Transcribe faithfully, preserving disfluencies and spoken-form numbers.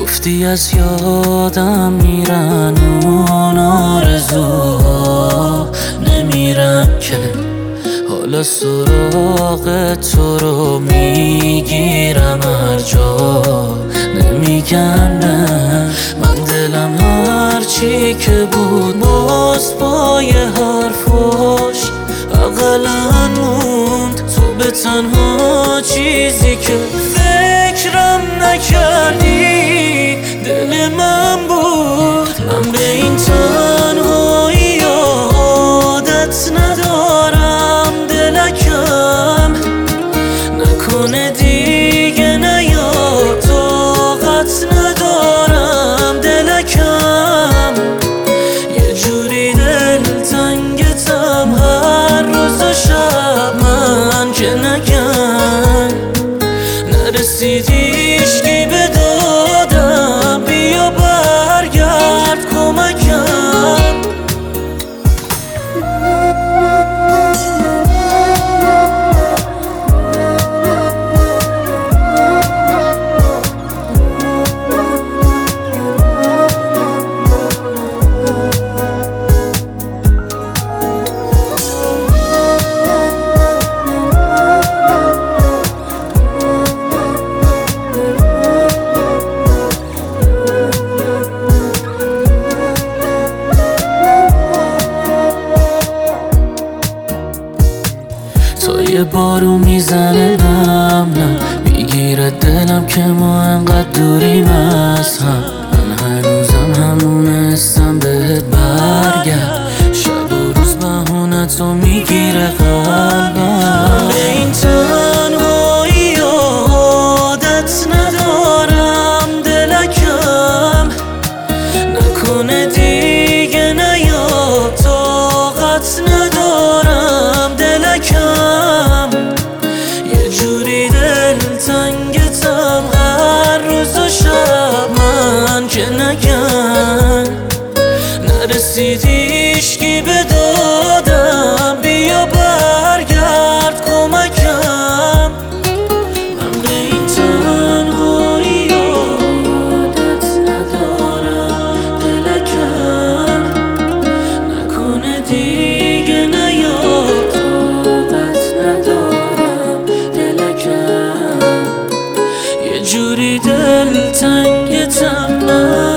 گفتی از یادم میرن اون آرزوها نمیرن که، حالا سراغ تو رو میگیرم هر جا نمیگن نه. من دلم هرچی که بود باز پای حرفاش اقلا موند. تو به تنها چیزی که فکرم نکردی دل من بود. من به این تنهایی عادت ندارم، دلکم نکنه دیگه نیاد، طاقت ندارم دلکم. یه جوری دلتنگتم هر روز و شب، من که نگم نرسیدی عشقی به دادم، بیا برگرد کمکم. تا یه بارو میزنه نم نم میگیره دلم که ما انقدر دوریم از هم. من هنوزم همونستم بهت برگرد، شب و روز بهونه تو میگیره قلبم. به این تنهایی عادت ندارم، دلکم نکنه دیگه نیاد، طاقت ندارم دلکم. یه جوری دلتنگتم هر روز و شب، من که نگم نرسیدی عشقی به دادم، بیا برگرد کمکم. من به این تنهایی عادت ندارم، دلکم نکنه دیگه نیاد، طاقت ندارم دلکم. یه جوری دلتنگتم من